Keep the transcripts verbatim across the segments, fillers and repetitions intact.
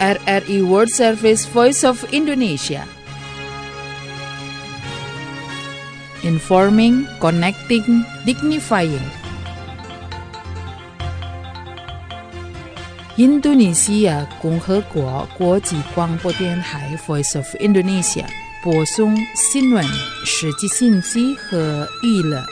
R R I World Service Voice of Indonesia. Informing, connecting, dignifying.印度尼西亚共和国国际广播电台 Voice of Indonesia 播送新闻、实际信息和娱乐。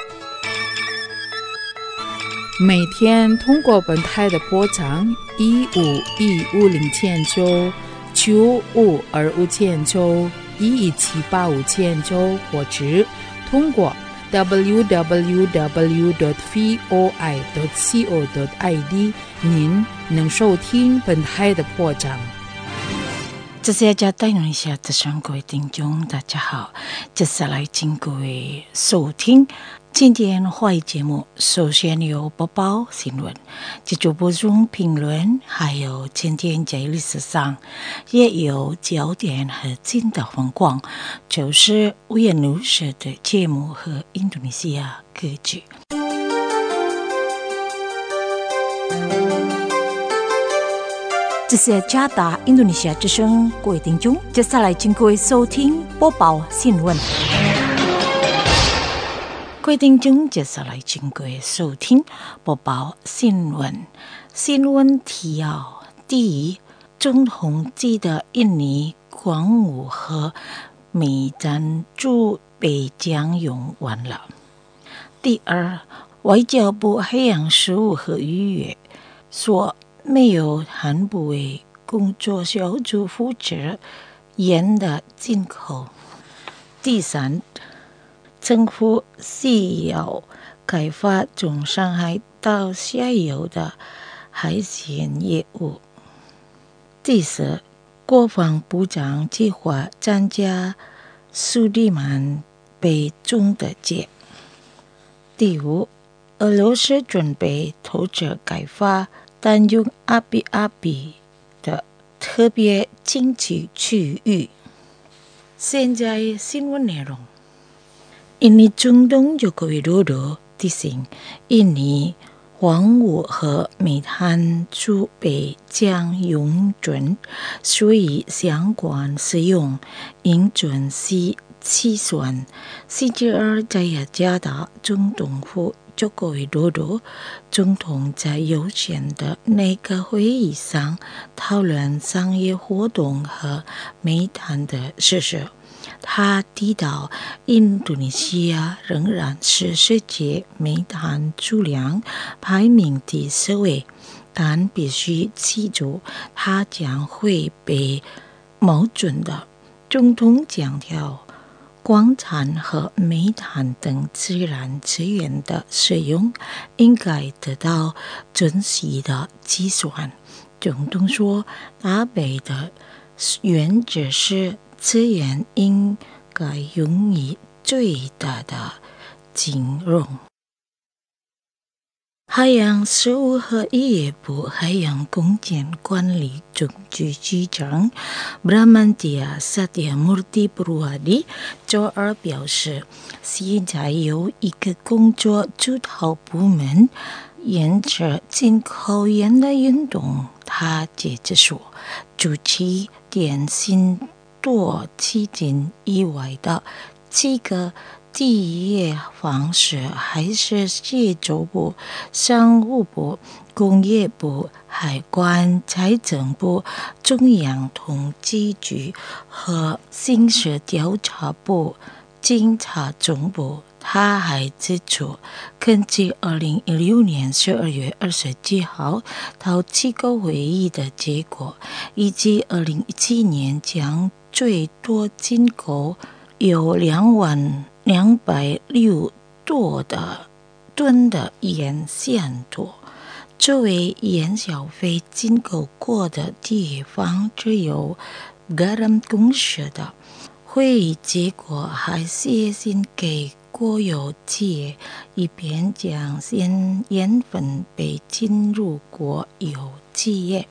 每天通过本台的波长一五一五零千九、九五二五千九、一一七八五千九，或者通过 double-u double-u double-u dot voi dot co dot i d 您能收听本台的播章。 这是加带您一下的上各位听众，大家好，接下来请各位收听今天华语节目。首先有播报新闻，接着播送评论，还有今天在历史上也有焦点和新的风光，就是五颜六色的节目和印度尼西亚歌曲。这是加达印度尼西亚之声，各位听众，接下来请各位收听播报新闻。各位听众，接下来请各位收听播报新闻。新闻提要：第一，总统级的印尼光武和美赞助被将用完了。第二，外交部海洋事务和渔业说没有韩部委工作小组负责盐的进口。第三，政府需要开发从上海到下游的海鲜业务。第四，国防部长计划参加苏利曼被中的节。第五，俄罗斯准备投资开发丹用阿比阿比的特别经济区域。现在新闻内容。印尼总统Joko Widodo提醒印尼黄武和煤炭储备将用尽，所以相关使用应准时计算。星期二在雅加达总统府Joko Widodo 总统在有限的内阁会议上讨论商业活动和煤炭的事实。他提到，印度尼西亚仍然是世界煤炭储量排名第四位，但必须记住，它将会被瞄准的。总统强调，矿产和煤炭等自然资源的使用应该得到准细的计算。总统说，大北的原则是资源应该用于最大的尽用。海洋事务和渔业部海洋公园管理总局局长 Bramantya Satyamurthy Purwadi 周二表示，现在有一个工作主导部门沿着进口盐的运动。他接着说，主持电信多期间以外的几个第一方式还是协助部、商务部、工业部、海关、财政部、中央统计局和刑事调查部、警察总部。他还指出，根据二零一六年十二月二十七号到七个会议的结果，以及二零一七年将最多进口有两万两百六多的吨的盐线多。作为盐消费进口过的地方，只有 Garam 公司的。会议结果还写信给国有企业，以便将先盐分被进入国有企业。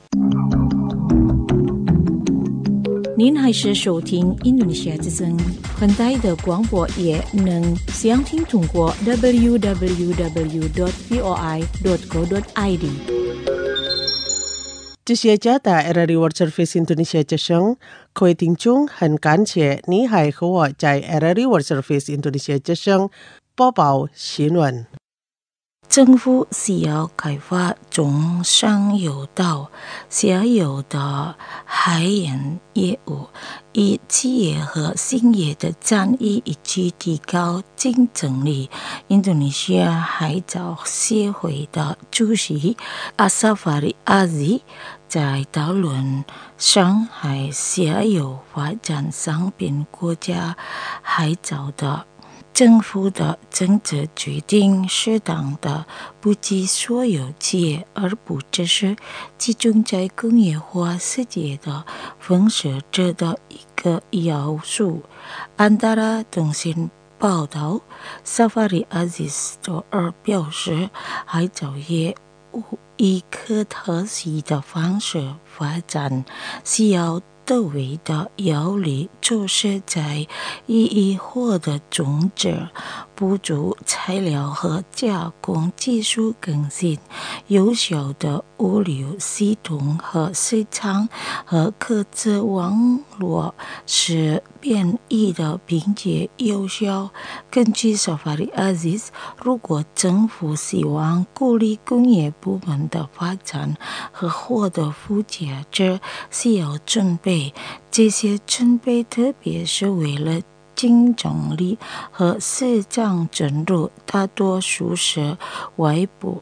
您还是收听印度尼西亚之声，本台的广播也能详听通过 double-u double-u double-u dot voi dot co dot i d。 这些家的 R R I World Service Indonesia 之声，各位听众很感谢你还和我在 R R I World Service Indonesia 之声播报新闻。 政府需要开发中上游到下游的海洋业务，以企业和兴业的战役以及提高竞争力。印度尼西亚海藻协会的主席阿萨法里阿兹在讨论上海下游发展商品国家海藻的政府的政策决定适当的布局所有企业，而不只是集中在工业化世界的分社者的一个要素。安达拉通讯报道，萨法里阿兹周二表示，海藻业以可特性的方式发展，需要到位的有力措施在一一获得种子、补助材料和加工技术更新、有效的物流系统和市场和科技网络是便利的并且有效。根据萨法里阿兹，如果政府希望鼓励工业部门的发展和获得附加值，需要准备这些准备，特别是为了竞争力和市场准入，大多数是外部。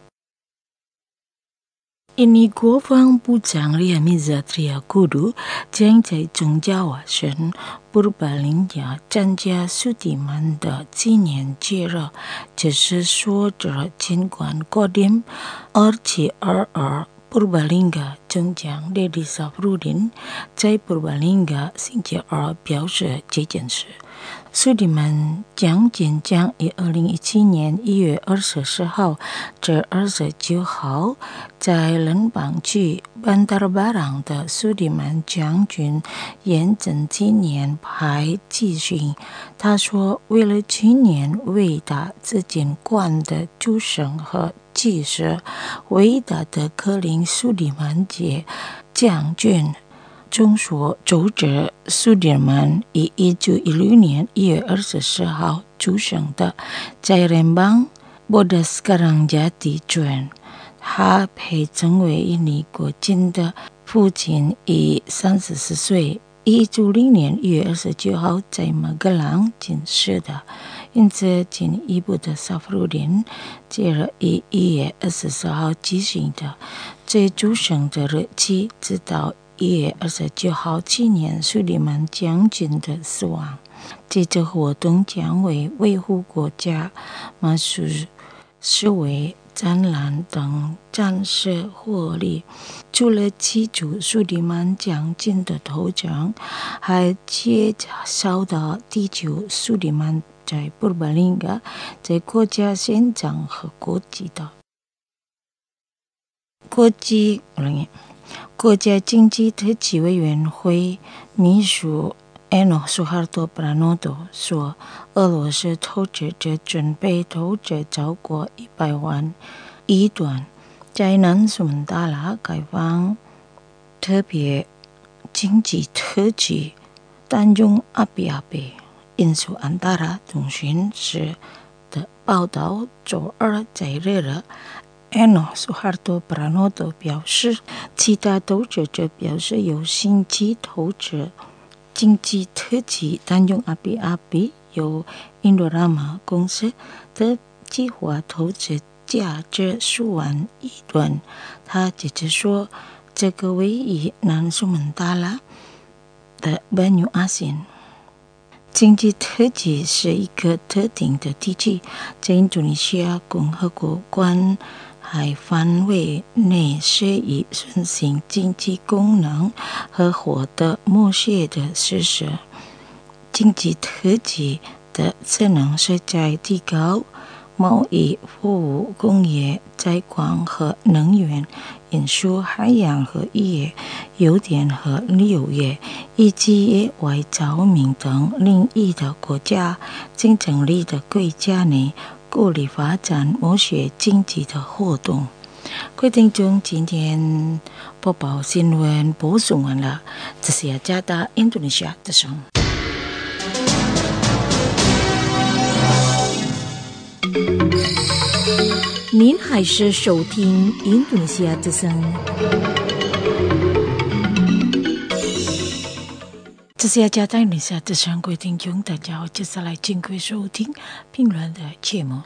印尼国防部长Ria Mizatria Kudu将在中加瓦省布巴林加参加苏迪曼的纪念节日，这是说着尽管过点二七二二。Purbalingga 中将列里萨夫林在 Purbalingga 星期二表示这件事。苏迪曼将军将于二零一七年一月二十四号至二十九号在联邦区班达尔巴朗的苏迪曼将军验证纪念牌继续。他说，为了纪念伟大资金观的主神和祭司伟大的克林苏迪曼节将军，众所周知，苏迪曼于一九一六年一月二十四号出生的，在联邦波德斯卡朗加地村。他被称为印尼国军的父亲，已三十四岁。一九九零年一月二十九号在马格朗进世的，因此进一步的萨夫鲁林接着于一月二十四号举行的最主生的日期，直到一月二十九号纪念苏迪曼将军的死亡。这次活动将为维护国家马术视为展览等战士获利。除了记住苏迪曼将军的头像，还介绍到地球苏迪曼在布巴林加在国家宪章和国际的国际国家经济特区委员会秘书Eno Suharto Pranoto 说，俄罗斯投资者准备投资超过一百万亿元在南苏门答腊开放特别经济特区单中阿比阿比。印苏安达拉通讯社的报道周二在日了。Eno Suharto Pranoto 表示，其他投资者表示有兴趣投资经济特区单中阿比阿比，由印度拉玛公司的计划投资价值数万亿元。他接着说，这个位于南苏门答腊的班纽阿辛经济特区是一个特定的地区，在印度尼西亚共和国关海范围内是以顺行经济功能和获得某些的事实。经济特区的职能是在提高贸易、服务、工业、采矿和能源、运输、海洋和渔业、邮电和旅游业，以及外交民等领域的国家竞争力的国家内鼓励发展某些经济的活动。 各位听众，今天播报新闻播送完了，这是雅加达印度尼西亚之声。您还是收听印度尼西亚之声。这是雅加达印度尼西亚之声，各位听众，大家好，接下来请各位收听评论的节目。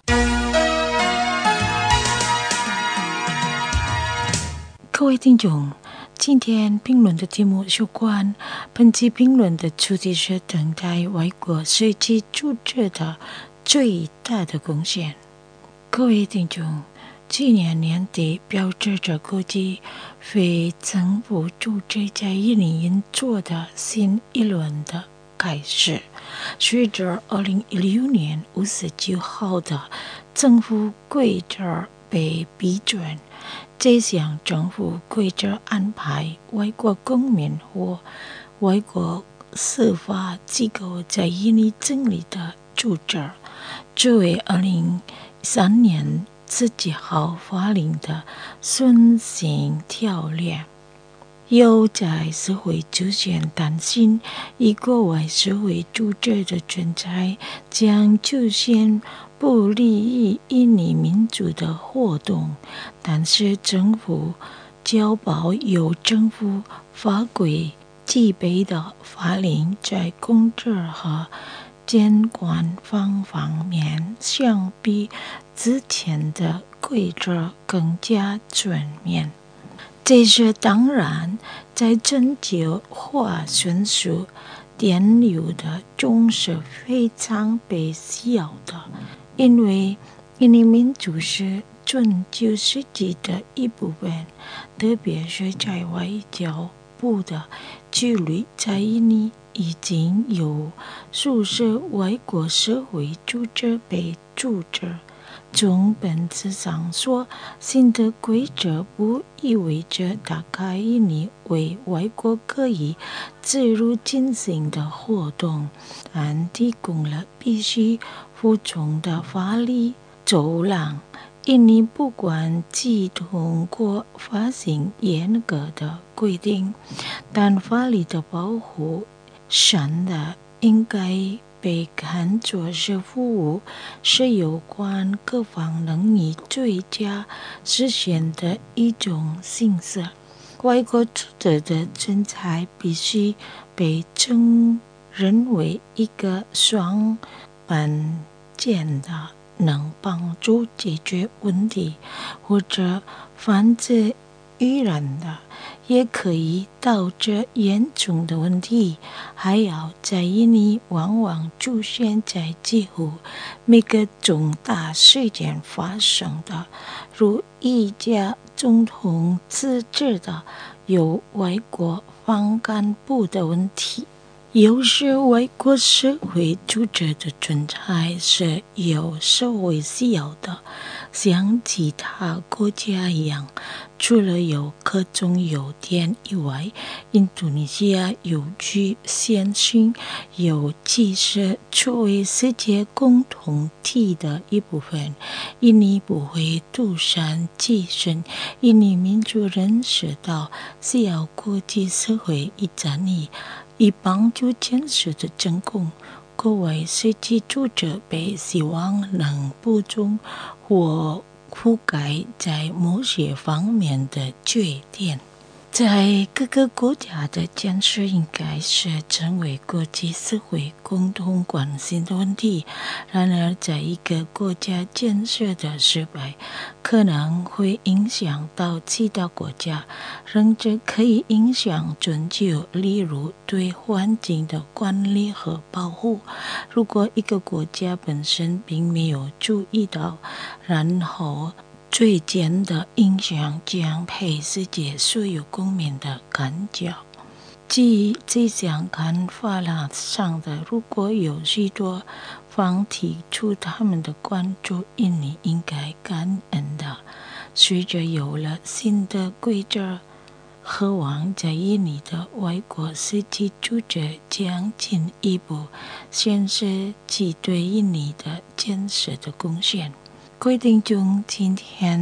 各位听众，今天评论的题目有关本期评论的主题是等待外国设计组织的最大的贡献。各位听众，去年年底标志着国际非政府组织在印尼运作的新一轮的开始。随着二零一六年五月九号的政府规则被批准，这项政府规则安排外国公民或外国司法机构在印尼成立的组织，作为二零一三年十几号发令的顺行条例。有在社会出现担心，以国外社会组织的存在将出现不利于印尼民主的活动，但是政府确保有政府法规具备的法令在控制和监管方面相比之前的规则更加全面。这是当然在全球化迅速电流的中是非常被需要的，因为印尼民主是全球实际的一部分，特别是在外交部的纪律，在印尼已经有数十外国社会组织被组织。从本质上说，新的规则不意味着打开印尼为外国可以自如进行的活动，但提供了必须服从的法律走廊。印尼不管既通过发行严格的规定，但法律的保护上的应该被看作是服务，是有关各方能以最佳实现的一种形式。外国组织的存在必须被承认为一个双关键的能帮助解决问题或者防止污染的，也可以导致严重的问题，还要在印尼往往出现在几乎每个重大事件发生的，如一家总统辞职的有外国反干部的问题。有时外国社会组织的存在是有社会需要的，像其他国家一样。除了有各种优点以外，印度尼西亚有具先进，有其实作为世界共同体的一部分。印尼不会独善其身，印尼民主认识到需要国际社会一站力，以帮助建设的成功。国外设计组织被希望能补充或覆盖在某些方面的缺点。在各个国家的建设应该是成为国际社会共同关心的问题。然而，在一个国家建设的失败，可能会影响到其他国家，甚至可以影响全球，例如对环境的管理和保护。如果一个国家本身并没有注意到，然后最简的影响将被世界所有公民的感觉。基于这项看法上的，如果有许多方提出他们的关注，印尼应该感恩的。随着有了新的规则，渴望在印尼的外国设计组织将进一步显示其对印尼的建设的贡献。各位听众，今天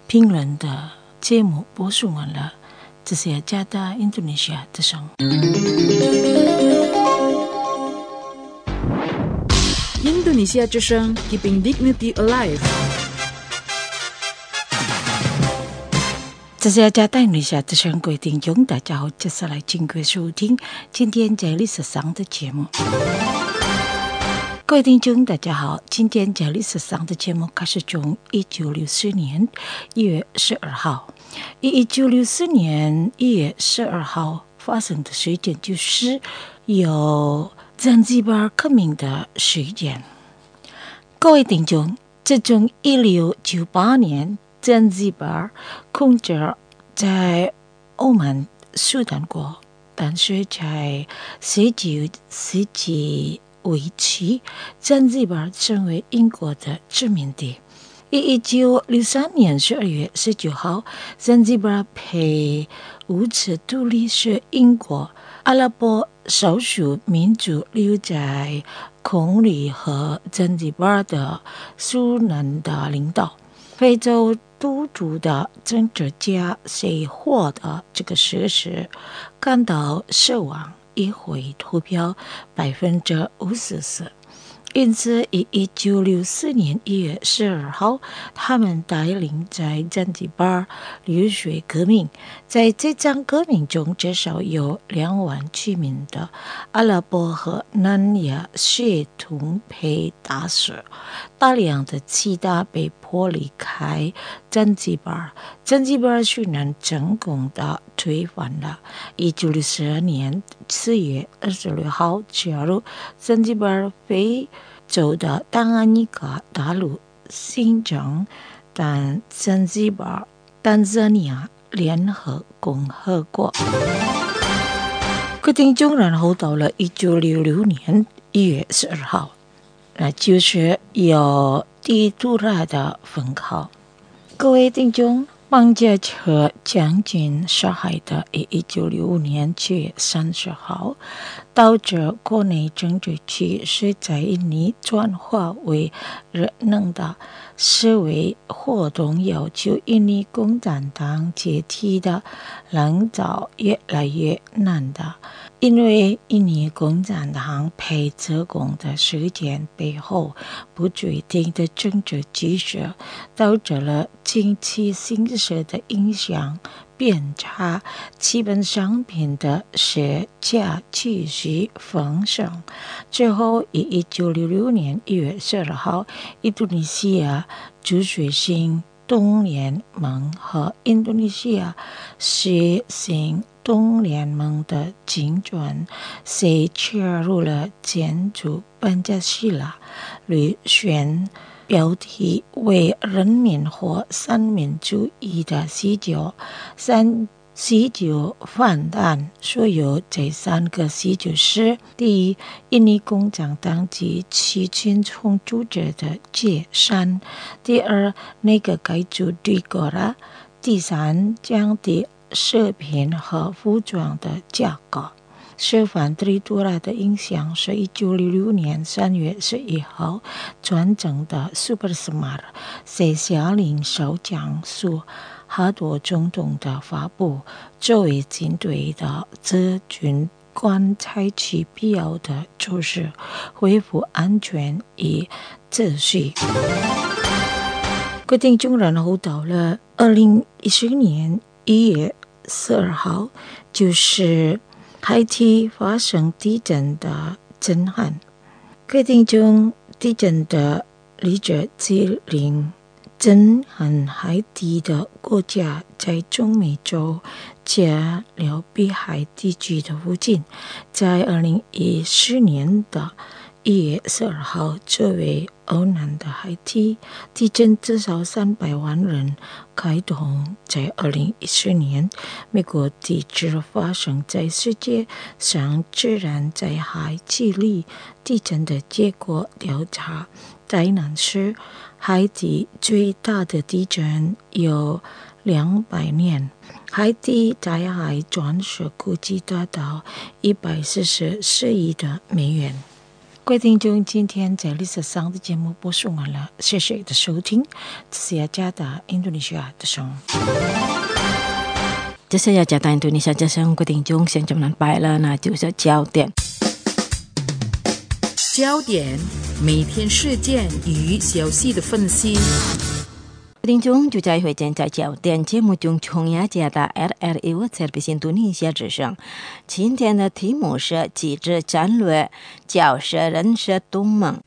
评论的节目播送完了，这是加拿大印度尼西亚之声。 印度尼西亚之声 Keeping Dignity Alive。 这是加拿大印度尼西亚之声各位听众，大家好，接下来请各位收听今天在历史上的节目。各位听众大家好，今天在历史上的节目开始从一九六四年一月十二号。一九六四年一月十二号发生的事件就是有zanzibar革命的事件。各位听众，自从一六九八年zanzibar控制在欧曼苏丹国，但是在十九世纪为期zanzibar成为英国的殖民地。一九六三年十二月十九号zanzibar被无耻独立是英国阿拉伯少数民族留在孔里和zanzibar的苏南的领导。非洲独主的政治家谁获得这个事实感到失望，议会投票百分之五十四。因此，以一九六四年一月十二号，他们带领在zanzibar流血革命。在这场革命中，至少有两万居民的阿拉伯和南亚血统被打死，大量的其他被迫离开zanzibar。zanzibar虽然成功的推翻了一九六四年四月二十六号加入zanzibar非洲的当安尼加大陆新政，但zanzibar坦桑尼亚联合共和国。各听众，然后到了一九六六年一月十二号，那就是有地图拉的分考。各位听众，邦杰车将军杀害的一九六五年七月三十号，导致国内政治趋势在印尼转化为热闹的示威活动，要求印尼共产党解体的人造越来越难的。因为印尼共产党被折功的事件背后不确定的政治局势，导致了经济形势的影响变差，基本商品的市价继续丰盛。之后，以一九六六年一月十二号，印度尼西亚主水性东联盟和印度尼西亚实行东联盟的竞争，谁切入了建筑班加西拉旅选标题为人民或三民主义的喜酒，三喜酒反弹所有这三个喜酒是：第一，印尼共产党及其群众组织的解散；第二，内阁改组对国了；第三，降低食品和服装的价格。受反对多拉的影响，是一九六六年三月十一号传政的 Super Semar 在下令少将苏哈多总统的发布，作为军队的执军官采取必要的措施，恢复安全与秩序。决定中然后到了二零一四年一月十二号，就是海地发生地震的震撼。决定中地震的理解指令震撼海地的国家在中美洲加勒比海地区的附近，在二零一四年的一月十二号，作为欧南的海地地震，至少三百万人开动。在二零一四年，美国地质发生在世界上自然灾害记录地震的结果调查。灾难是海地最大的地震有两百年，海地灾害损失估计达到一百四十四亿的美元。 各位听众，今天在历史上的节目播送完了，谢谢你的收听。这是雅加达印度尼西亚之声。这是雅加达印度尼西亚之声，各位听众，现在我们摆了，那就是焦点。 焦点，每天事件与消息的分析。 听众就在会见在焦点节目中，从雅加达 R R I Service 印度尼西亚之声。今天的题目是机制战略交涉人事同盟。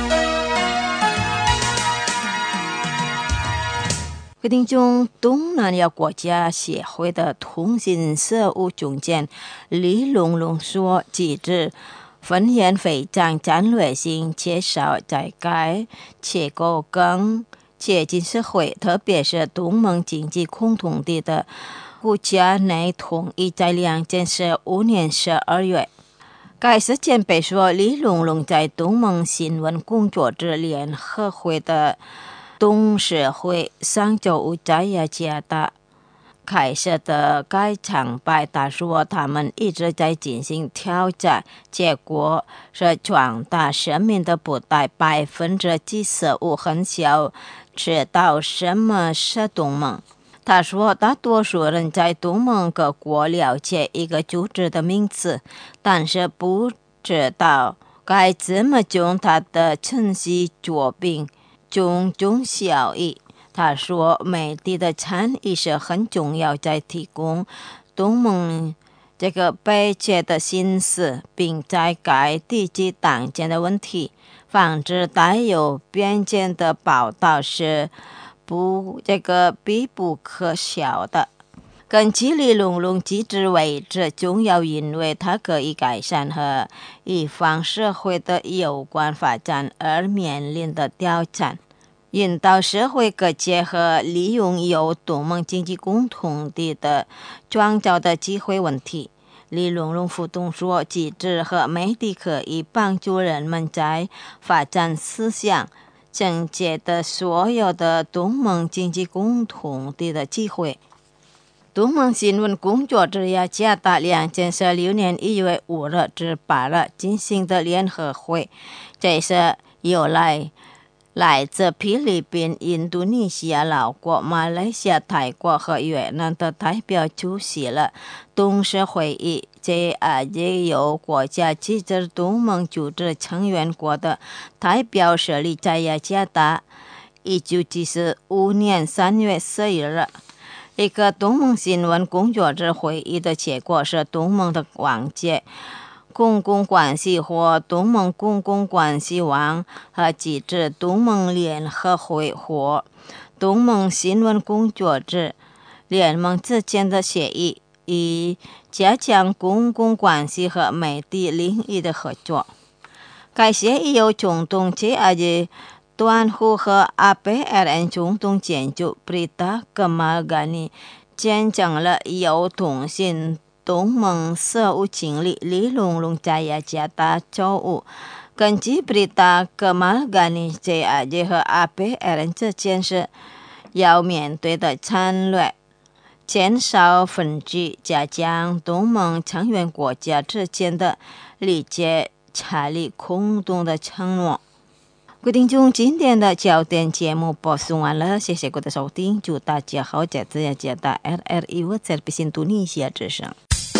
各位听众，东南亚国家协会的通信事务总监李龙龙说，机制分研非常战略性，介绍在该结构更接近社会，特别是东盟经济共同体的国家内同意在两千十五年十二月。该事件被说，李龙龙在东盟新闻工作者联合会的董事会上周五在雅加达开设的该场摆，他说他们一直在进行调查，结果是广大市民的不到百分之七十五很小知道什么是东盟。他说，大多数人在东盟各国了解一个组织的名字，但是不知道该怎么将它的程序作品种种效益。他说，媒体的参与是很重要，在提供东盟这个背景的信息，并在该地区当前的问题，防止带有偏见的报道是不这个必不可少的。根据李龙龙机制为之重要，因为它可以改善和一方社会的有关发展而面临的挑战，引导社会各界和利用由东盟经济共同体的创造的机会问题。李龙龙副董说，机制和媒体可以帮助人们在发展思想、政界的所有的东盟经济共同体的机会。东盟新闻工作者雅加达两千十六年一月五日至八日进行的联合会，这是由来来自菲律宾、印度尼西亚、老国、马来西亚、泰国和越南的代表出席了董事会议。这也由国家机制东盟组织成员国的代表设立在雅加达。一九七五年三月十一日，一个东盟新闻工作者会议的结果是东盟的网界公共关系或东盟公共关系网和机制东盟联合会或东盟新闻工作者联盟之间的协议，以加强公共关系和媒体领域的合作。该协议由总统切阿吉端户和 A P R N 总统监督 Prita Kemalgani 见证了由通信东盟事务经理李龙龙在雅加达周五根据 Prita Kemalgani 这阿吉和 A P R N 这件事要面对的战略减少分歧，加强东盟成员国家之间的理解，查理空洞的承诺。各位听众，今天的焦点节目播送完了，谢谢各位的收听，祝大家好，这次雅加达 R R I Service 印度尼西亚之声。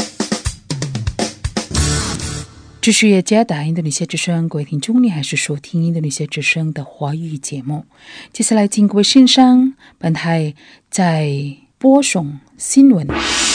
这是雅加达印度尼西亚之声，各位听众，你还是收听印度尼西亚之声的华语节目。接下来，请各位欣赏本台在播送新闻。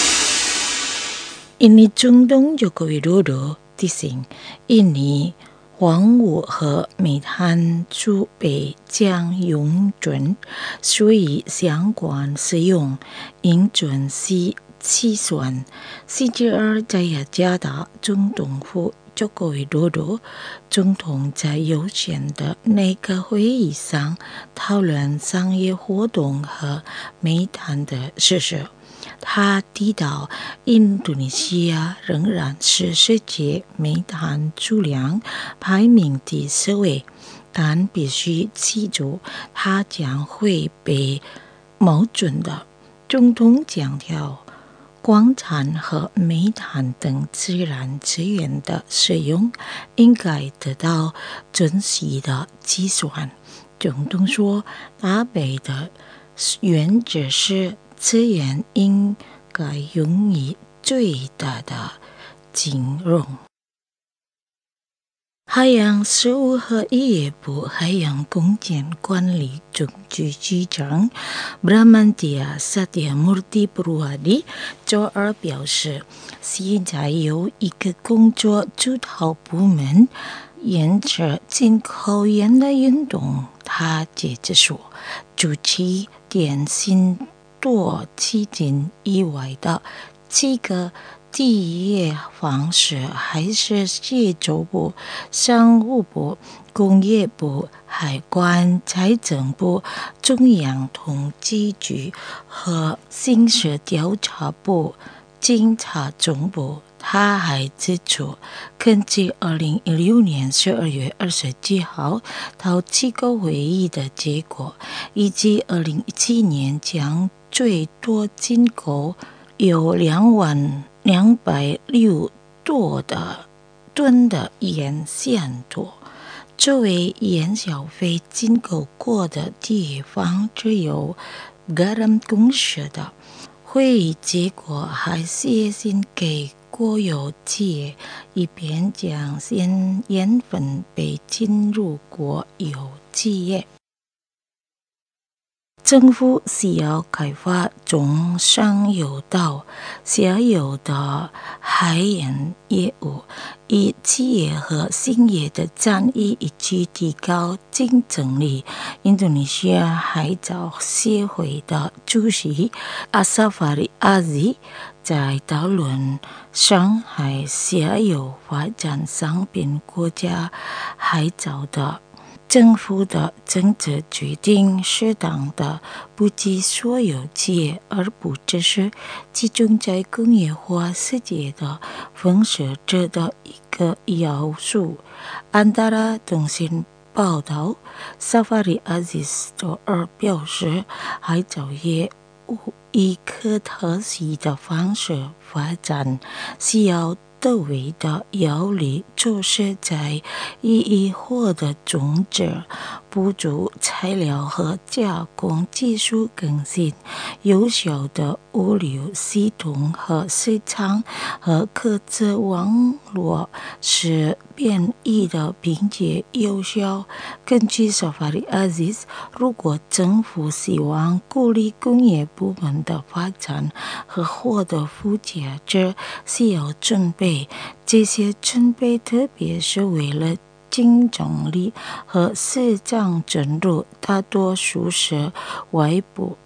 印尼总统Joko Widodo提醒印尼黄物和煤炭储备将用准，所以相关使用应准时计算。星期二在雅加达，总统府Joko Widodo 总统在有限的内阁会议上讨论商业活动和煤炭的事实。他提到，印度尼西亚仍然是世界煤炭储量排名第四位，但必须记住，它将会被瞄准的。总统强调， 矿产和煤炭等自然资源的使用应该得到准细的计算。总统说，大北的原则是资源应该用于最大的尽用。海洋事务和渔业部海洋公园管理总局局长 Bramantya Satyamurthy Purwadi 周二表示，现在有一个工作主导部门沿着进口盐的运动。他接着说，主持电信多基金以外的几个第一方式还是协助部、商务部、工业部、海关、财政部、中央统计局和刑事调查部、警察总部。他还指出，根据二零一六年十二月二十七号到机构会议的结果，以及二零一七年将最多进口有两万两百六多的吨的盐线多。作为盐消费进口过的地方，只有 Garam 公司的。会议结果还写信给国有企业，以便将咸盐分配进入国有企业。政府需要开发中上游到下游的海盐业务，以企业和兴业的战役以及提高竞争力。印度尼西亚海藻协会的主席阿萨法里阿兹在讨论上海下游发展商品国家海藻的政府的政策决定适当的布局所有企业，而不只是集中在工业化世界的分社者的一个要素。安达拉通信报道，萨法里阿兹周二表示，海藻业以可特性的方式发展，需要到位的要领就是在一一获得种子、补助材料和加工技术更新、有效的物流系统和市场和科技网络是便利的并且有效。根据萨法里阿兹，如果政府希望鼓励工业部门的发展和获得附加值，需要准备。这些准备特别是为了竞争力和市场准入，大多数是外部。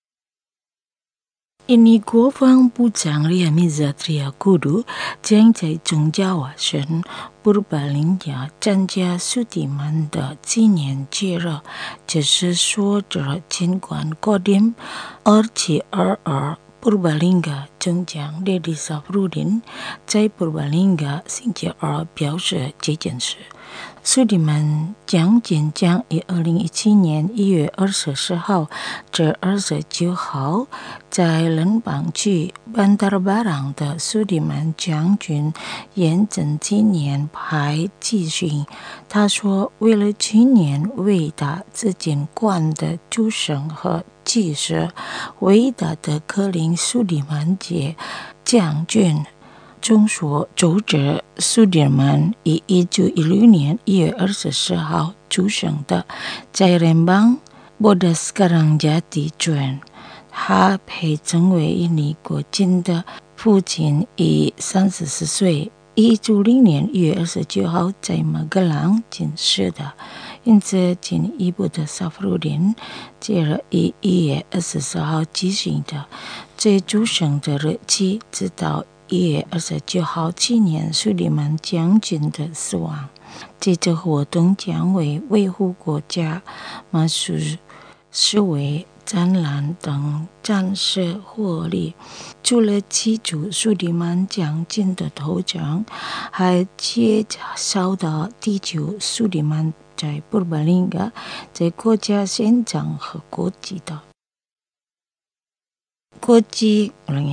印尼国防部长Ria Mizatria Kudu将在中加瓦省布巴林加参加苏迪曼的纪念节日，这是说着尽管过点二七二二。Purbalingga 中将列里萨夫人在 Purbalingga 星期二表示这件事。苏迪曼将军将于二零一七年一月二十四号至二十九号在联邦区班达尔巴朗的苏迪曼将军验证纪念牌集训。他说，为了纪念伟大资金观的主神和祭司伟大的克林苏迪曼杰将军。众所周知，苏迪曼于一九一六年一月二十四号出生的，在联邦波德斯卡朗加地村。他被称为印尼国军的父亲，已三十四岁。一九九零年一月二十九号在马格朗进世的，因此进一步的萨夫人接着于一月二十四号举行的最主生的日期，直到一月二十九号纪念苏迪曼将军的死亡。这次活动将为维护国家马术、示威、展览等战士获利。除了记住苏迪曼将军的头像，还介绍到地球苏迪曼在布巴林加在国家宪章和国际的国际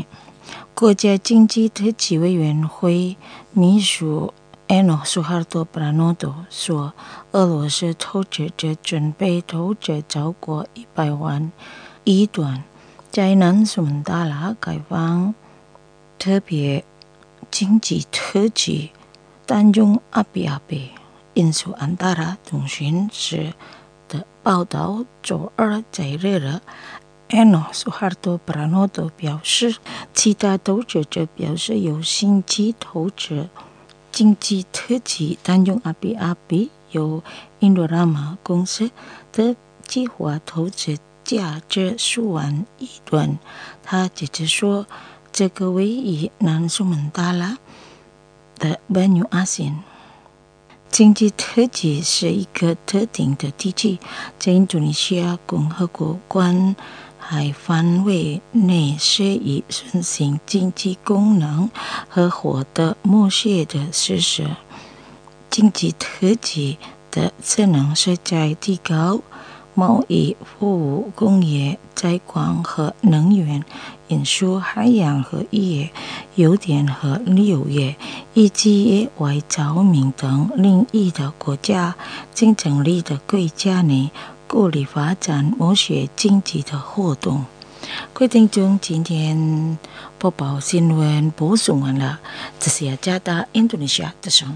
国家经济特辑委员会秘书埃诺苏哈多布拉诺多说，俄罗斯投资者准备投资超过一百万亿元在南苏门答腊开放特别经济特辑。单中阿比阿比印苏安达拉通讯社的报道周二在热了。埃诺苏哈多布拉诺多表示，其他投资者表示有兴趣投资经济特辑单中阿比阿比由印度拉玛公司的计划投资价值数万亿元。他接着说，这个位于南苏门答腊的Banyu Asin经济特辑是一个特定的地区，在印度尼西亚共和国关海范围内设以顺行经济功能和获得某些的事实。经济特辑的职能是在提高贸易、服务、工业、采矿和能源、运输、海洋和渔业、邮电和旅游业以及外交民等领域的国家竞争力的国家内鼓励发展某些经济的活动。各位听众，今天播报新闻播送完了，这是雅加达印度尼西亚之声。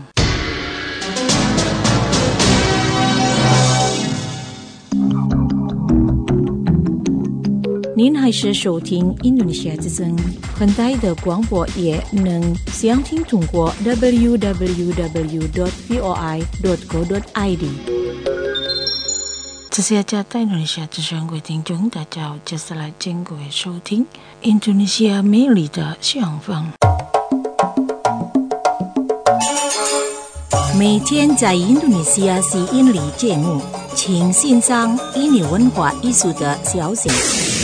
您还是收听印度尼西亚之声很大的广播，也能详听通过 double-u double-u double-u dot v o i dot co dot i d。 这是雅加达印度尼西亚之声，各位听众大家好，接下来请各位收听印度尼西亚美丽的相逢。每天在印度尼西亚吸引力节目，请欣赏印尼文化艺术的消息。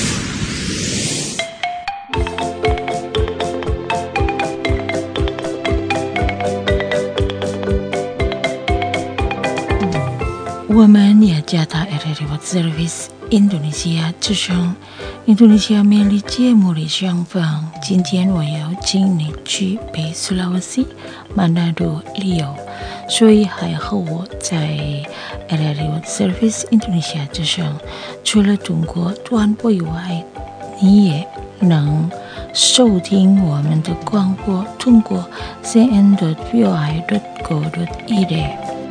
我们雅加达 R R I World Service 印度尼西亚之声印度尼西亚美丽节目的相逢，今天我要请你去北苏拉瓦西曼纳杜旅游，所以还和我在 R R I World Service 印度尼西亚之声，除了通过短波以外，你也能收听我们的广播，通过 c n dot v o i dot co dot i d。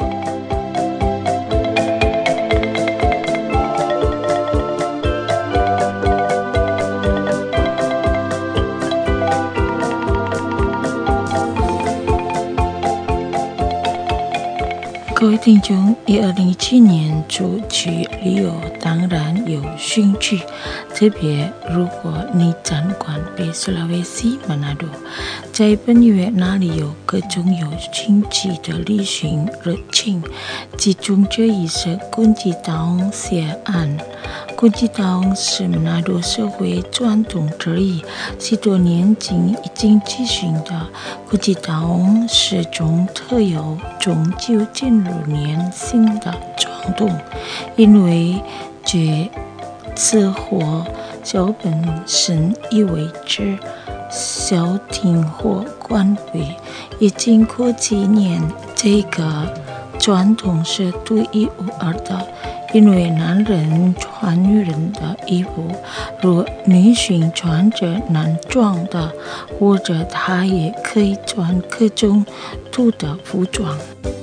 各位听众，以二零一七年出去旅游当然有兴趣，特别如果你掌管北苏拉维西曼纳杜，在本月那里有各种有兴趣的旅行热情，其中这一是昆吉岛西岸。昆吉岛是曼纳杜社会传统之一，许多年前已经举行的昆吉岛是种特有终究进入年新的传统，因为这次活小本身意味着小庭或官位已经过几年，这个传统是独一无二的。因为男人穿女人的衣服，如女性穿着男装的，或者她也可以穿各种土的服装。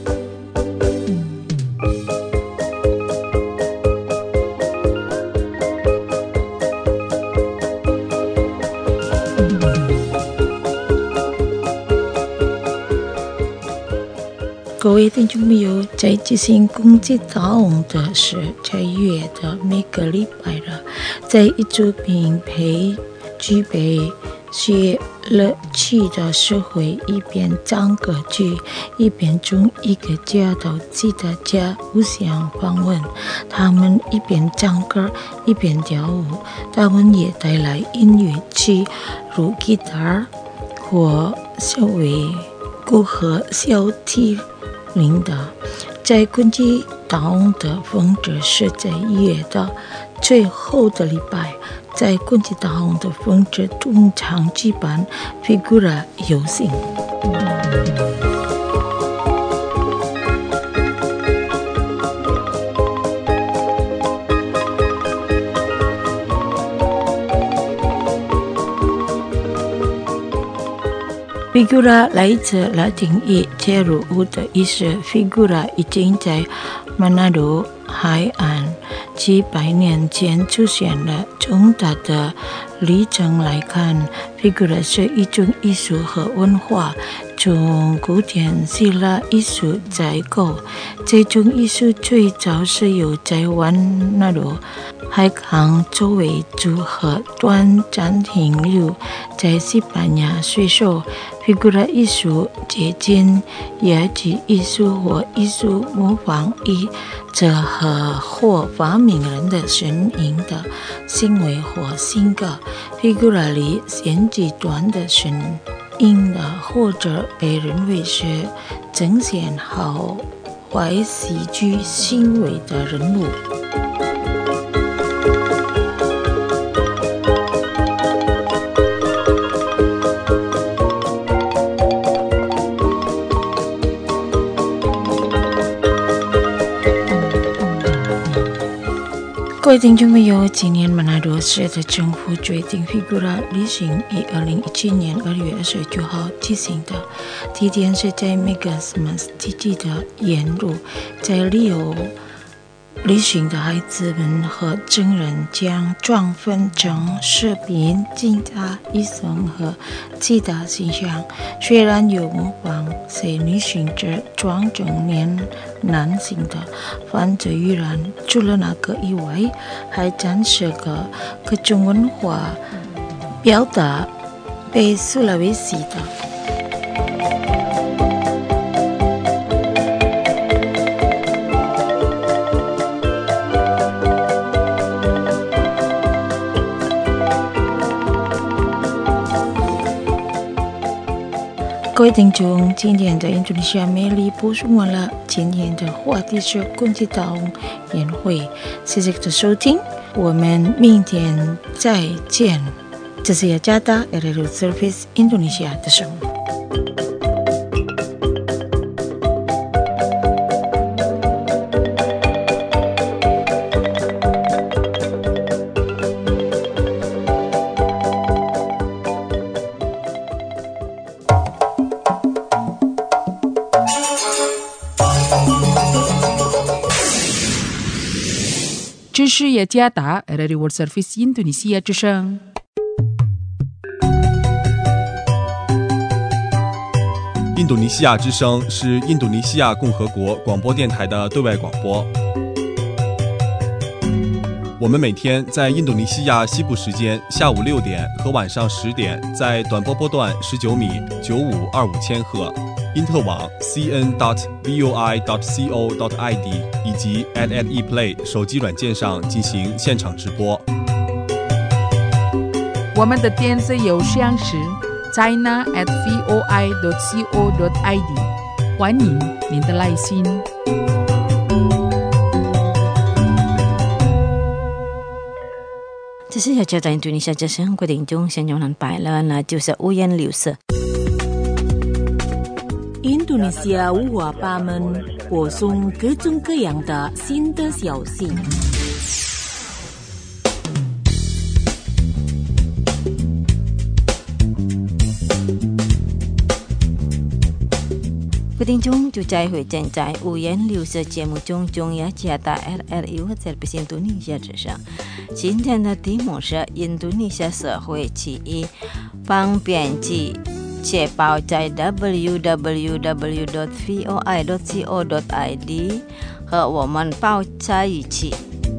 各位听众朋友，在进行公祭岛的是在月的每个礼拜了，在一组并配具备学乐器的社会，一边唱歌剧，一边从一个家到其他家互相访问。他们一边唱歌，一边跳舞。他们也带来音乐器，如吉他或小维鼓和小提铃的。在昆吉岛的风筝是在月的最后的礼拜， 在棍击大红的风之中长基板 figura 游行。figura 来自拉丁语介入物的意思 figura 已经在马纳罗海岸几百年前出现了。从它的历程来看， figura 是一种艺术和文化，从古典希腊艺术再构。这种艺术最早是由在湾纳罗海港周围组合短暂停留在西班牙水手。figura 艺术接近野鸡艺术或艺术模仿以折合或发明人的身影的行为或性格。figura 里显极端的身影的，或者被认为是呈现好坏喜剧行为的人物。各位听众朋友，今年马纳罗市的政府决定 figura 举行于二零一七年二月二十九号举行的，地点是在 Megasmas 地区的沿路，在里有旅行的孩子们和证人将装分成视频、警察、医生和其他形象。虽然有模仿些旅行者装成年男性的犯罪预览，除了那个以外，还展示个各种文化表达被苏拉维西的。各位听众，今天的印度尼西亚魅力播送完了。今天的话题是棍击大红宴会，谢谢的收听，我们明天再见。这是雅加达 R R U Service 印度尼西亚的声音。 这是雅加达 R R U World Service 印度尼西亚之声。 印度尼西亚之声是印度尼西亚共和国广播电台的对外广播。我们每天在印度尼西亚西部时间下午六点和晚上十点，在短波波段十九米九五二五千赫。因特网 c n dot voi dot co dot i d 以及 at at ePlay 手机软件上进行现场直播。 我们的电子邮箱是 china at voi dot co dot i d， 欢迎您的来信。 这是雅加达印度尼西亚之声，各位听众，先用人拜了，那就是五颜六色。 印度尼西亚五花八门，播送各种各样的新的消息。 各位听众，就再会正在五颜六色节目中，中雅加达 R R U Service 印度尼西亚之声。今天的题目是印度尼西亚社会起义，方便记。且报在 w w w dot voi dot co dot i d 和我们报在一起。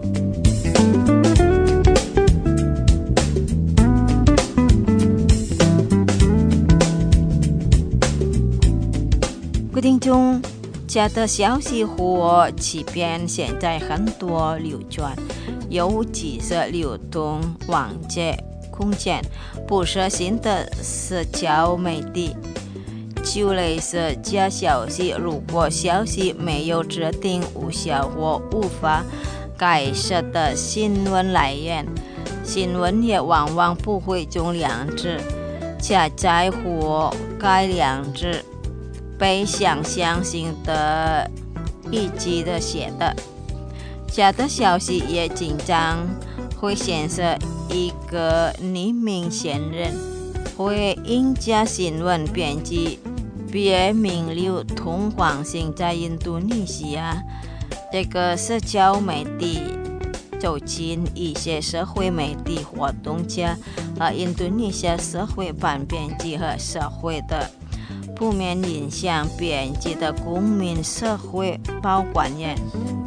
各位听众，假的消息或欺骗现在很多流传，尤其是流通网界空间，不是新的社交媒体，就类似假消息。如果消息没有指定无效或无法解释的新闻来源， 新闻也往往不会用两字，且在乎该两字被想象性的一击的写的。假的消息也经常会显示一个匿名线人，会因假新闻编辑别名流通广性在印度尼西亚这个社交媒体走进一些社会媒体活动家和印度尼西亚社会版编辑和社会的负面影响编辑的公民社会保管人。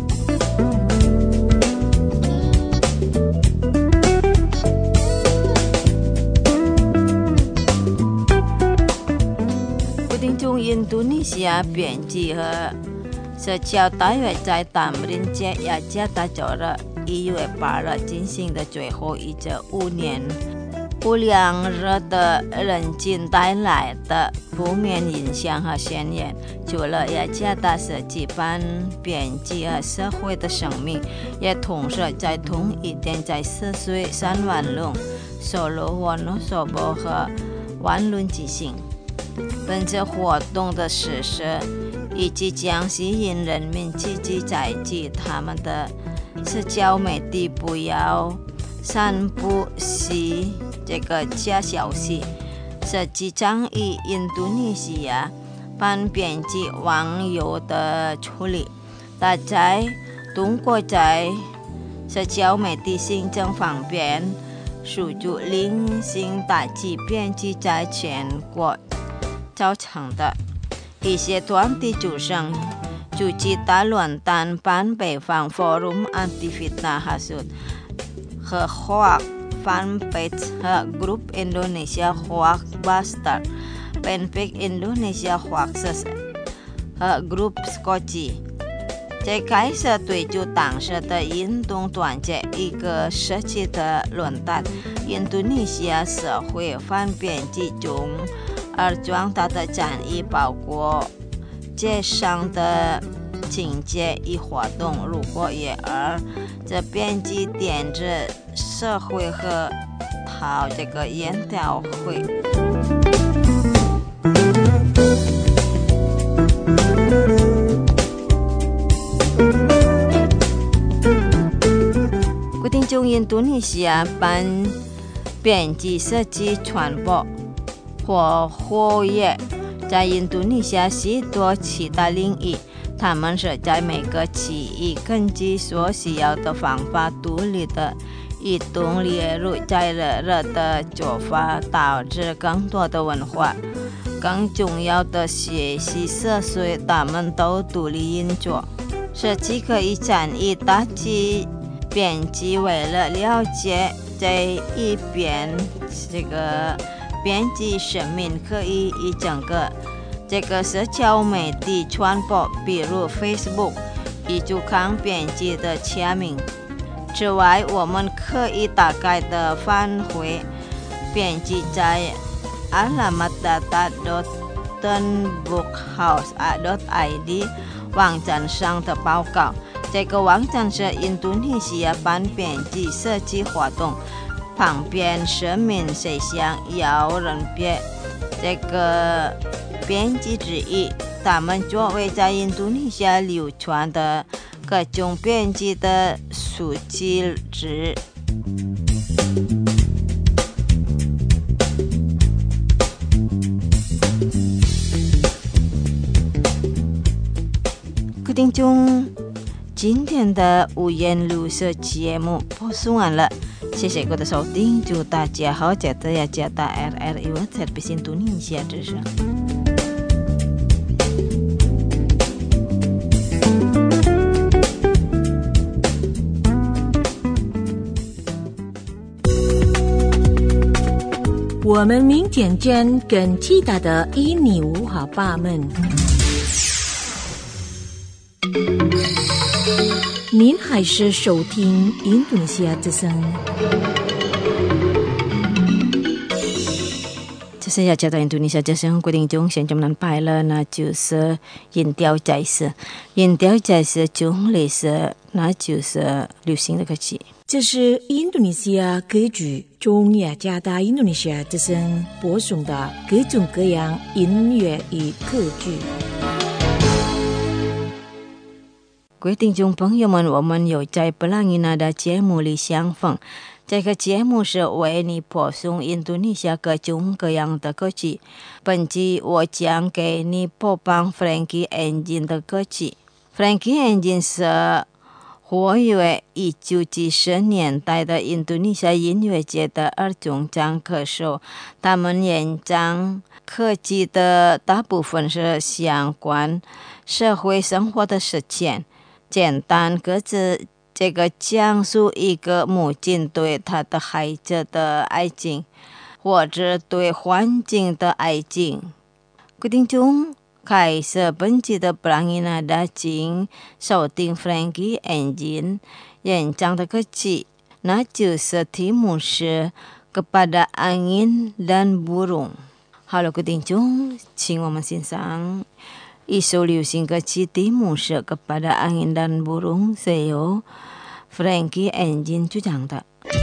中印度尼西亚编辑和社交大约在他们这雅加达州的一月八日进行的最后一周五年不良热的人境带来的负面影响和宣言，除了雅加达设计班编辑和社会的生命，也同时在同一天在四岁三万龙、索罗沃诺索波和万伦进行。本次活动的实施以及将吸引人民积极采集他们的社交媒体，不要散布是这个假消息，实际上以印度尼西亚版编辑网友的处理，大家通过在社交媒体行政方面输出零星打击编辑在全国造成的一些团体组成组织的论坛版北方 Forum Anti Fitnah Hasud 和 Hoax Fanpage 和 Group Indonesia Hoax Buster Fanpage Indonesia Hoaxes 和 Group Skoci。 这开始对就当时的运动团结一个设计的论坛，印度尼西亚社会反编辑中而壮大的战役，包括街上的情节与活动，如果也而这编辑点子社会和讨这个研讨会。固定中印度尼西亚版编辑设计传播或活跃在印度尼西亚许多其他领域，他们是在每个区域根据所需要的方法独立的移动，例如在热热的做法导致更多的文化。更重要的学习社会，他们都独立运作。设计可以参与大级编辑为了了解这一边这个编辑生命可以以整个这个社交媒体传播，比如 Facebook 以主看编辑的签名。此外，我们可以大概的返回编辑在 alamatdata dot turnbookhouse dot i d 网站上的报告。这个网站是印度尼西亚版编辑设计活动旁边说明谁想要人别这个编辑之一，他们作为在印度尼西亚流传的各种编辑的书籍之固定中。今天的五颜六色节目播送完了，谢谢各位的收听，祝大家好，记得要加到 R R I 特别印度尼西亚之声。 我们民间间跟其他的印尼文化吧们。您还是收听印度尼西亚之声。 这是要讲到印度尼西亚之声规定中，现在我们拜了，那就是音调在是音调在是中类是，那就是流行的歌曲。 这是印度尼西亚歌剧中雅加达印度尼西亚之声播送的各种各样音乐与歌剧。 各位听众朋友们，我们有在布朗伊纳的节目里相逢。这个节目是为你播送印度尼西亚各种各样的歌曲。本集我将给你播放 Frankie Engine 的歌曲。Frankie Engine 是活跃一九七十年代的印度尼西亚音乐界的二重唱歌手，他们演唱歌曲的大部分是相关社会生活的事情。简单歌词这个讲述一个母亲对她的孩子的爱情，或者对环境的爱情。各位听众，开始本集的布朗伊纳的请收听 Frankie Engine 演唱的歌曲，那就是题目是 Kepada Angin dan Burung。好了，各位听众，请我们欣赏一首流行歌曲，题目是 Kepada Angin dan Burung， 是由 Frankie Engine 主唱的。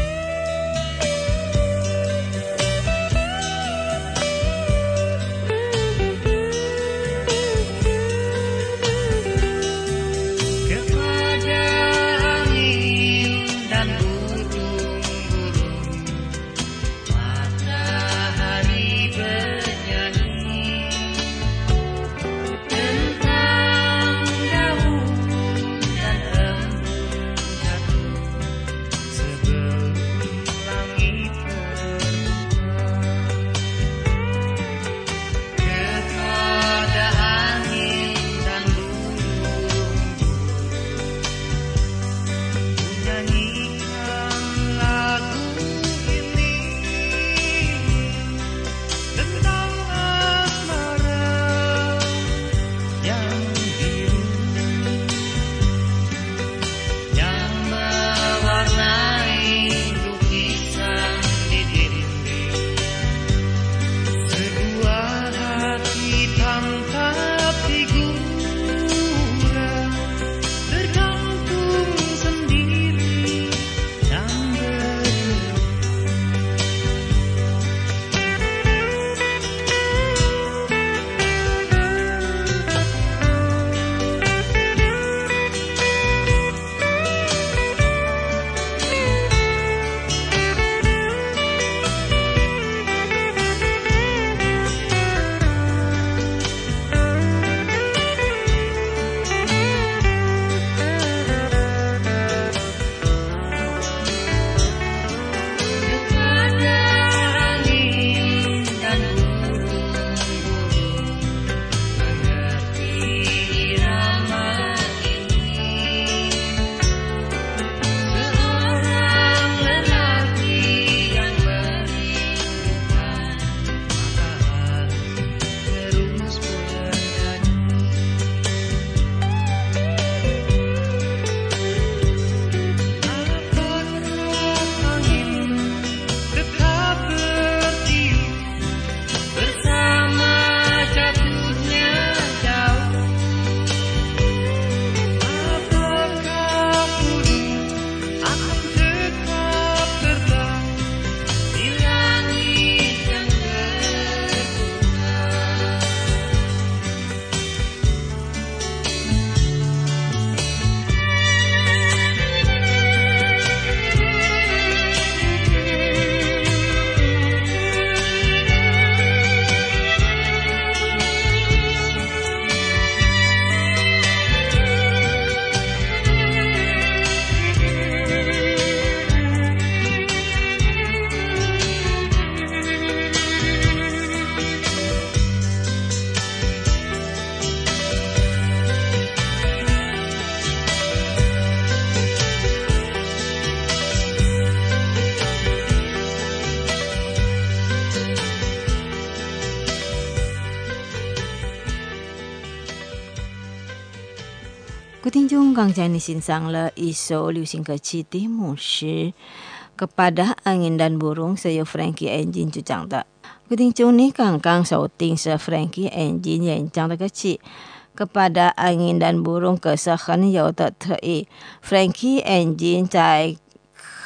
各位听众，刚才你欣赏了一首流行歌曲，题目是 Kepada Angin dan Burung， 是由 Frankie Engine 主唱的。各位听众，你刚刚收听是 Frankie Engine 演唱的歌曲 Kepada Angin dan Burung， 可是很有的特意。Frankie Engine 在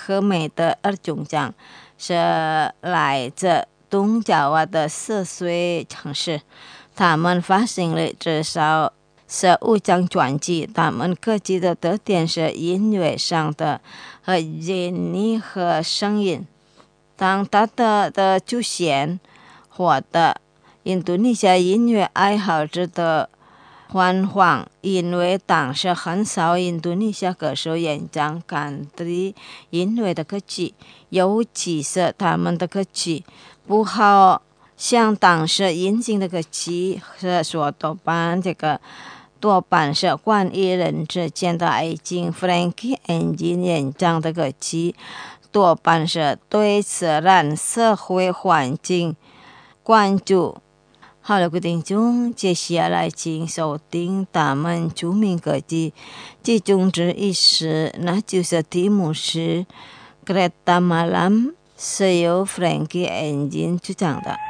和美的二种奖是来自东爪哇的四岁城市，他们发行了至少十五张专辑，他们各自的特点是音乐上的和音律和声音。当他的的出现获得印度尼西亚音乐爱好者的欢欢，因为当时很少印度尼西亚歌手演唱country的音乐的歌曲，尤其是他们的歌曲不好像当时引进的歌曲是说多半这个多半是关于人之间的爱情。 Frankie Engine 演唱的歌曲多半是对自然社会环境关注。好了，各位听众，接下来请收听他们著名歌曲，其中之一是那就是题目是 Kereta Malam， 是由 Frankie Engine 主唱的。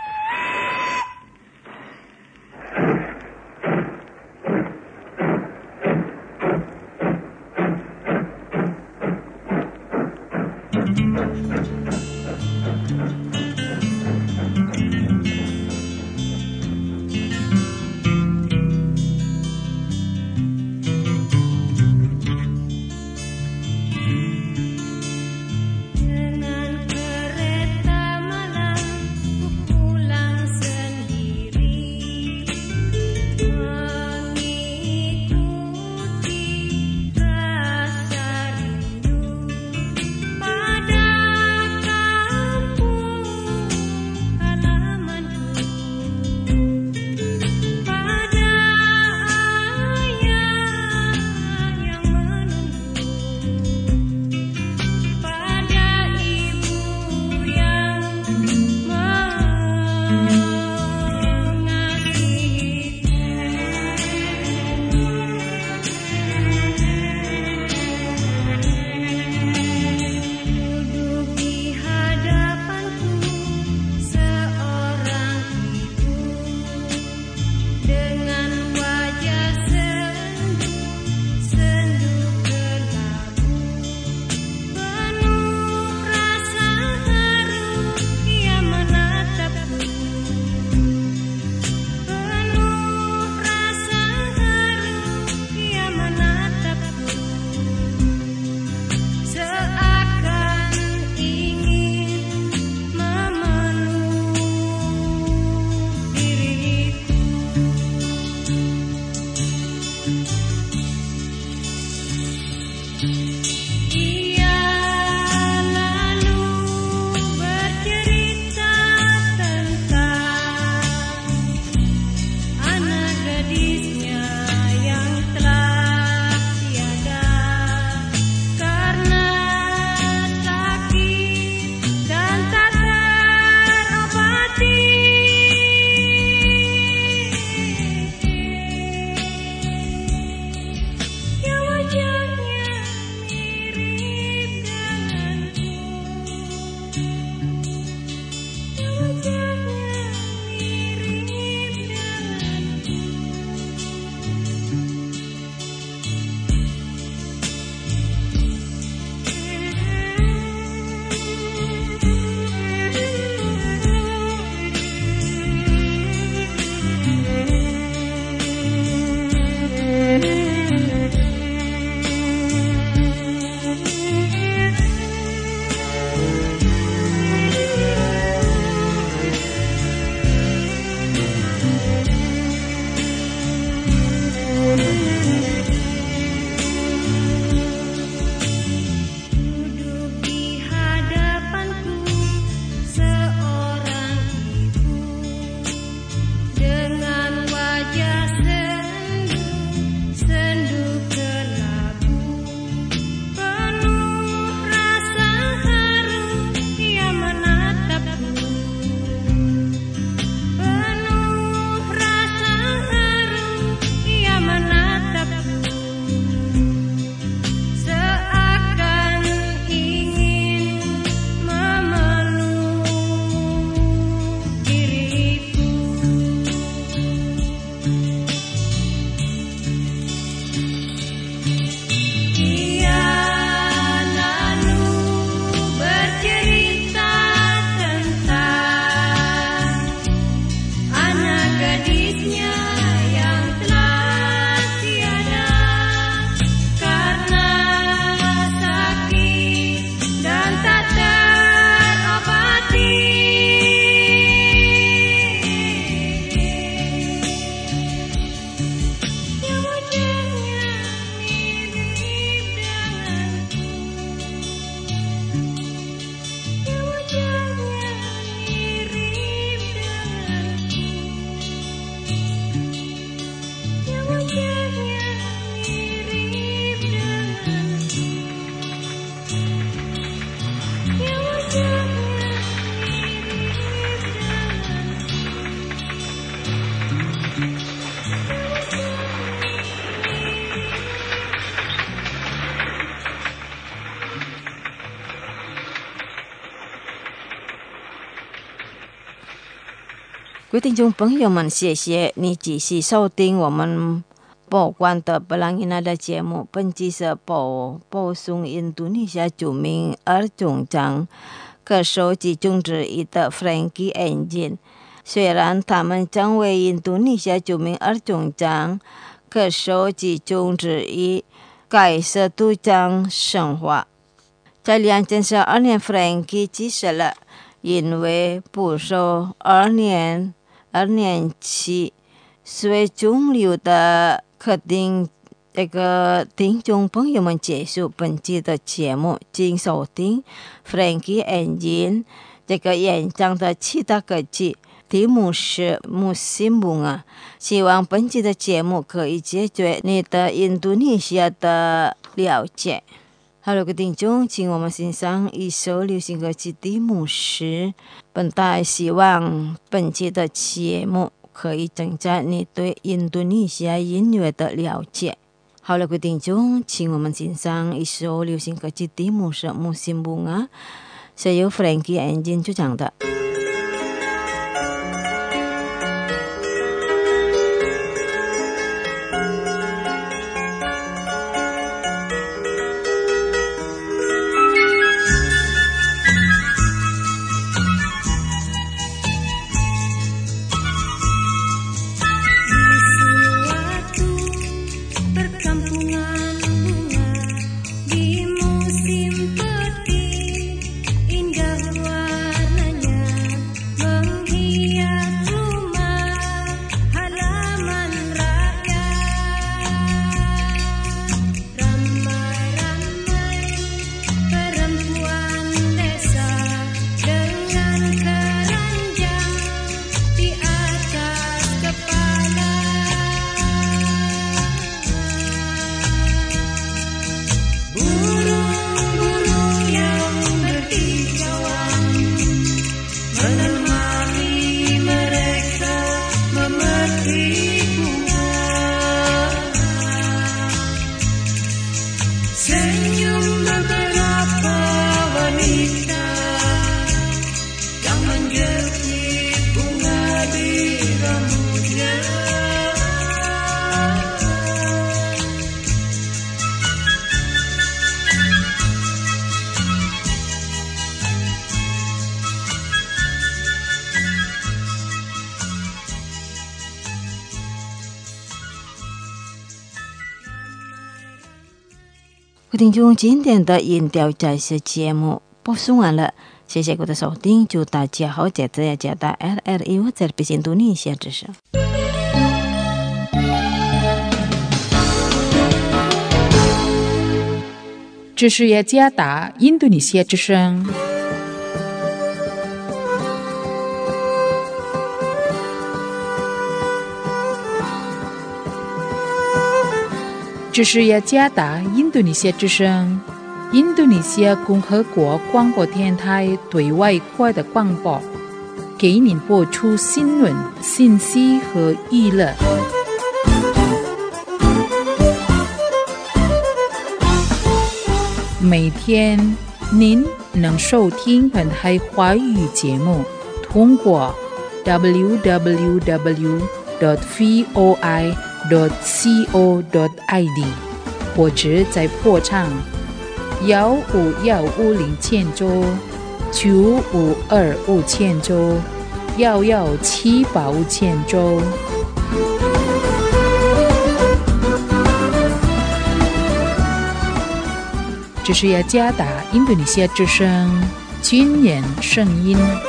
Dengan kereta malam ku 各位听众朋友们，谢谢你继续收听我们报关的布朗伊娜的节目。本集是播播送印度尼西亚著名儿童奖歌手其中之一的 Frankie Engine。虽然他们成为印度尼西亚著名儿童奖歌手其中之一，该是都将生活。在两千十二年 ，Frankie 去世了，因为不受二年。二年期随中流的肯定这个听众朋友们结束本期的节目，请收听 Frankie Engine 这个演唱的其他歌曲，题目是Musim Bunga。希望本期的节目可以解决你的印度尼西亚的了解。好了，各位听众，请我们欣赏一首流行歌曲，题目是本台希望本期的节目可以增加你对印度尼西亚音乐的了解。好了，各位听众，请我们欣赏一首流行歌曲，题目是Musim Bunga，是由 Frankie Engine 主唱的。听众，今天的音调再是节目播送完了，谢谢各位的收听，祝大家好，接着接到 R R I 或者比印度尼西亚之声。 这是雅加达印度尼西亚之声。这是雅加达印度尼西亚之声，印度尼西亚共和国广播电台对外国的广播，给您播出新闻、信息和娱乐。每天您能收听本台华语节目，通过 double-u double-u double-u dot voi dot co dot i d 或者在波长幺五幺五零千周、九五二五千周、 幺幺七八五千州。这是雅加达印度尼西亚之声军人声音。